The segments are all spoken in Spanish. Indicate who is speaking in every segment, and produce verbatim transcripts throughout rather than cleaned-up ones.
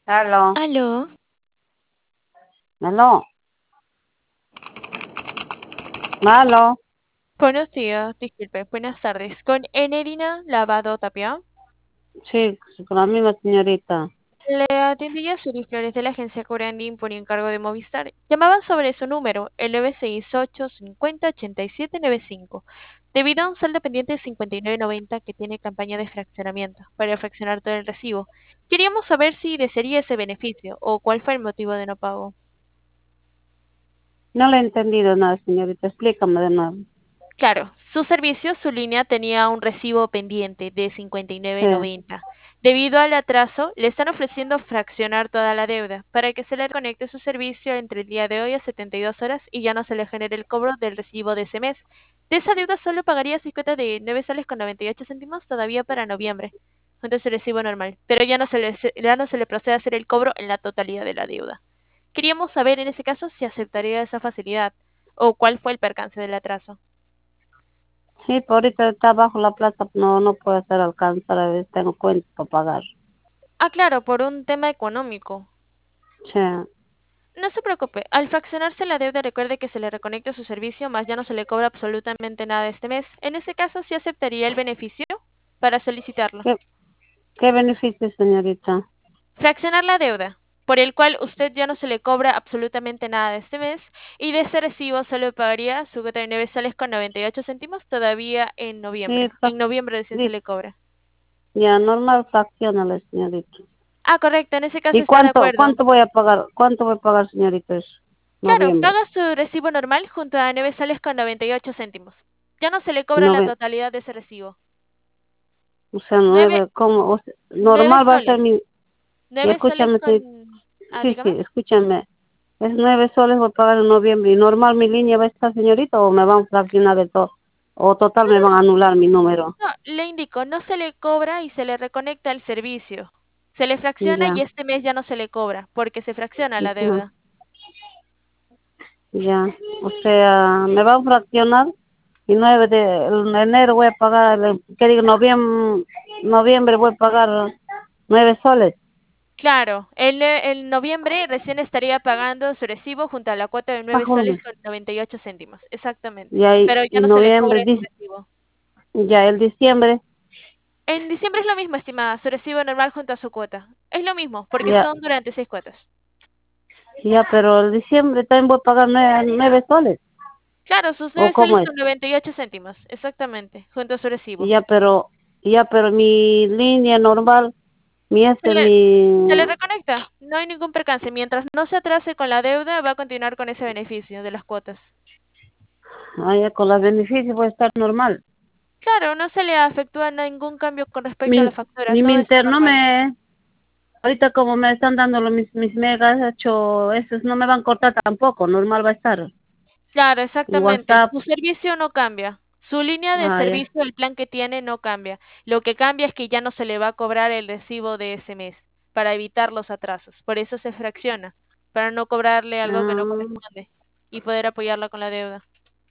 Speaker 1: Aló,
Speaker 2: Aló,
Speaker 1: aló, aló.
Speaker 2: buenos días, disculpe, buenas tardes. Con Enerina Lavado Tapia,
Speaker 1: Sí, con la misma señorita.
Speaker 2: le atendía Suri Flores de la agencia Corandín por encargo de Movistar. Llamaban sobre su número, el nueve seis ocho cincuenta ochenta y siete noventa y cinco, debido a un saldo pendiente de cincuenta y nueve noventa que tiene campaña de fraccionamiento para fraccionar todo el recibo. Queríamos saber si desearía ese beneficio o cuál fue el motivo de no pago.
Speaker 1: No le he entendido nada, señorita. Explícame de nuevo.
Speaker 2: Claro, su servicio, su línea tenía un recibo pendiente de cincuenta y nueve
Speaker 1: Sí,
Speaker 2: noventa. Debido al atraso, le están ofreciendo fraccionar toda la deuda para que se le conecte su servicio entre el día de hoy a setenta y dos horas y ya no se le genere el cobro del recibo de ese mes. De esa deuda solo pagaría seis cuotas de nueve soles con noventa y ocho céntimos todavía para noviembre, junto a su recibo normal, pero ya no se le, ya no se le procede a hacer el cobro en la totalidad de la deuda. Queríamos saber en ese caso si aceptaría esa facilidad o cuál fue el percance del atraso.
Speaker 1: sí, por ahorita está bajo la plata, no, no puede hacer alcanzar, a ver, tengo cuenta para pagar.
Speaker 2: Ah, claro, por un tema económico.
Speaker 1: Sí,
Speaker 2: No se preocupe, al fraccionarse la deuda recuerde que se le reconecta su servicio, más ya no se le cobra absolutamente nada este mes. En ese caso, sí aceptaría el beneficio para solicitarlo.
Speaker 1: ¿qué, qué beneficio, señorita?
Speaker 2: Fraccionar la deuda, por el cual usted ya no se le cobra absolutamente nada este mes y de ese recibo solo pagaría su cuota de nueve soles con noventa y ocho céntimos todavía en
Speaker 1: Sí,
Speaker 2: noviembre.
Speaker 1: frac-
Speaker 2: En noviembre recién se
Speaker 1: sí,
Speaker 2: le cobra.
Speaker 1: ya, normal, fraccionale, señorita.
Speaker 2: Ah, correcto, en ese caso
Speaker 1: ¿Y
Speaker 2: está de
Speaker 1: cuánto,
Speaker 2: acuerdo.
Speaker 1: cuánto voy a pagar? ¿Cuánto voy a pagar, señorita? Es
Speaker 2: Claro,
Speaker 1: noviembre.
Speaker 2: paga su recibo normal junto a nueve soles con noventa y ocho céntimos. Ya no se le cobra la
Speaker 1: Nove,
Speaker 2: totalidad de ese recibo.
Speaker 1: o sea,
Speaker 2: Nueve,
Speaker 1: nueve, ¿cómo? O sea,
Speaker 2: nueve
Speaker 1: normal va a ser
Speaker 2: soles.
Speaker 1: mi... Y
Speaker 2: Nueve soles
Speaker 1: escúchame,
Speaker 2: con...
Speaker 1: sí,
Speaker 2: Ah,
Speaker 1: sí, sí,
Speaker 2: dígame.
Speaker 1: escúchame. Es nueve soles voy a pagar en noviembre. ¿Y normal mi línea va a estar, señorita, o me van a fraccionar de todo? O total
Speaker 2: No,
Speaker 1: me
Speaker 2: no,
Speaker 1: van a
Speaker 2: no.
Speaker 1: anular mi número.
Speaker 2: No, le indico, no se le cobra y se le reconecta el servicio. Se le fracciona y
Speaker 1: Ya,
Speaker 2: este mes ya no se le cobra porque se fracciona la
Speaker 1: ya,
Speaker 2: deuda.
Speaker 1: ya. O sea, me van a fraccionar y nueve de el enero voy a pagar, el- ¿qué digo? Noviembre, noviembre voy a pagar nueve soles.
Speaker 2: Claro, en, en noviembre recién estaría pagando su recibo junto a la cuota de nueve
Speaker 1: Bajo el
Speaker 2: soles
Speaker 1: mes.
Speaker 2: con noventa y ocho céntimos. Exactamente.
Speaker 1: Y ahí,
Speaker 2: Pero ya
Speaker 1: y
Speaker 2: no se le cobra
Speaker 1: noviembre,
Speaker 2: ese
Speaker 1: di-
Speaker 2: recibo.
Speaker 1: ya el diciembre,
Speaker 2: En diciembre es lo mismo, estimada, su recibo normal junto a su cuota. Es lo mismo, porque
Speaker 1: ya,
Speaker 2: son durante seis cuotas.
Speaker 1: ya, pero el diciembre también voy a pagar nueve, nueve soles.
Speaker 2: Claro, sus
Speaker 1: ¿O
Speaker 2: nueve
Speaker 1: cómo
Speaker 2: soles
Speaker 1: es?
Speaker 2: con noventa y ocho céntimos, exactamente, junto a su
Speaker 1: Y
Speaker 2: recibo.
Speaker 1: ya, pero, ya, pero mi línea normal, mi
Speaker 2: Se
Speaker 1: ese,
Speaker 2: le, se le
Speaker 1: mi,
Speaker 2: reconecta, no hay ningún percance. Mientras no se atrase con la deuda, va a continuar con ese beneficio de las cuotas.
Speaker 1: ah, ya, con los beneficios voy a estar normal.
Speaker 2: Claro, no se le efectúa ningún cambio con respecto a
Speaker 1: Mi,
Speaker 2: la factura,
Speaker 1: ni mi
Speaker 2: todo está
Speaker 1: interno
Speaker 2: normal.
Speaker 1: me, ahorita como me están dando los, mis, mis megas, hecho, esos no me van a cortar tampoco, normal va a estar.
Speaker 2: Claro,
Speaker 1: En
Speaker 2: exactamente.
Speaker 1: WhatsApp,
Speaker 2: Su servicio no cambia. Su línea de
Speaker 1: ah, ya,
Speaker 2: servicio, el plan que tiene, no cambia. Lo que cambia es que ya no se le va a cobrar el recibo de ese mes para evitar los atrasos. Por eso se fracciona, para no cobrarle algo que no
Speaker 1: ah,
Speaker 2: corresponde y poder apoyarla con la deuda.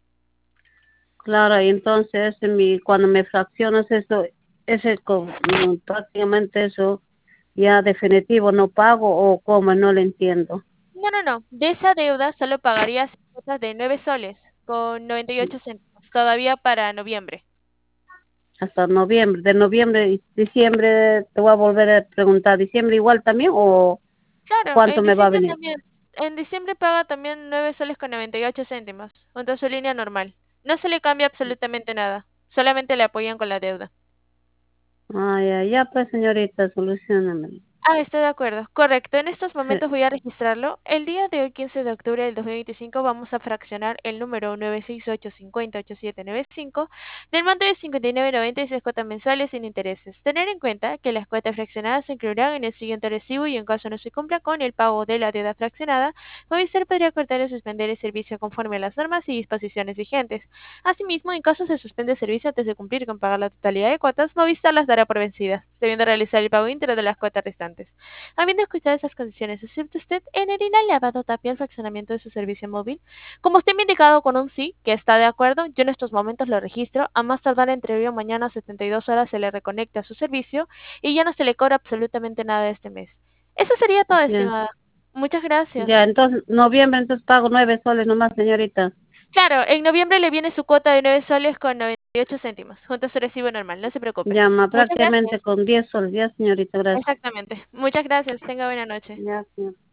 Speaker 1: claro, y entonces en mi, cuando me fraccionas eso, ese, co- mm, prácticamente eso, ya definitivo no pago o cómo, no lo entiendo.
Speaker 2: No, no, no. De esa deuda solo pagarías cuotas de nueve soles con noventa y ocho céntimos, todavía para noviembre.
Speaker 1: Hasta noviembre, de noviembre y diciembre te voy a volver a preguntar, ¿diciembre igual también o
Speaker 2: Claro,
Speaker 1: cuánto
Speaker 2: en
Speaker 1: me va a
Speaker 2: diciembre
Speaker 1: venir?
Speaker 2: también. En diciembre paga también nueve soles con noventa y ocho céntimos, junto a su línea normal. No se le cambia absolutamente nada, solamente le apoyan con la deuda.
Speaker 1: Ah, ya, ya pues señorita, solucioname.
Speaker 2: Ah, estoy de acuerdo. Correcto. En estos
Speaker 1: Sí,
Speaker 2: momentos voy a registrarlo. El día de hoy, quince de octubre del dos mil veinticinco, vamos a fraccionar el número nueve seis ocho cinco cero ocho siete nueve cinco del monto de cincuenta y nueve noventa y seis cuotas mensuales sin intereses. Tener en cuenta que las cuotas fraccionadas se incluirán en el siguiente recibo y en caso no se cumpla con el pago de la deuda fraccionada, Movistar podría cortar o suspender el servicio conforme a las normas y disposiciones vigentes. Asimismo, en caso se suspende el servicio antes de cumplir con pagar la totalidad de cuotas, Movistar las dará por vencidas, debiendo realizar el pago íntegro de las cuotas restantes. Habiendo escuchado esas condiciones, ¿acepta usted en el lavado tapia el fraccionamiento de su servicio móvil? Como usted me ha indicado con un sí, que está de acuerdo, yo en estos momentos lo registro. A más tardar entre hoy o mañana setenta y dos horas se le reconecta a su servicio y ya no se le cobra absolutamente nada este mes. Eso sería todo,
Speaker 1: Ya,
Speaker 2: estimada. Muchas gracias.
Speaker 1: ya, entonces, noviembre, entonces pago nueve soles nomás, señorita.
Speaker 2: Claro, en noviembre le viene su cuota de nueve soles con noventa y ocho céntimos, junto a su recibo normal, no se preocupe.
Speaker 1: Llama
Speaker 2: Muchas
Speaker 1: prácticamente
Speaker 2: gracias.
Speaker 1: con diez soles, ya, señorita, gracias.
Speaker 2: Exactamente. Muchas gracias. Tenga buena noche.
Speaker 1: Ya, señor.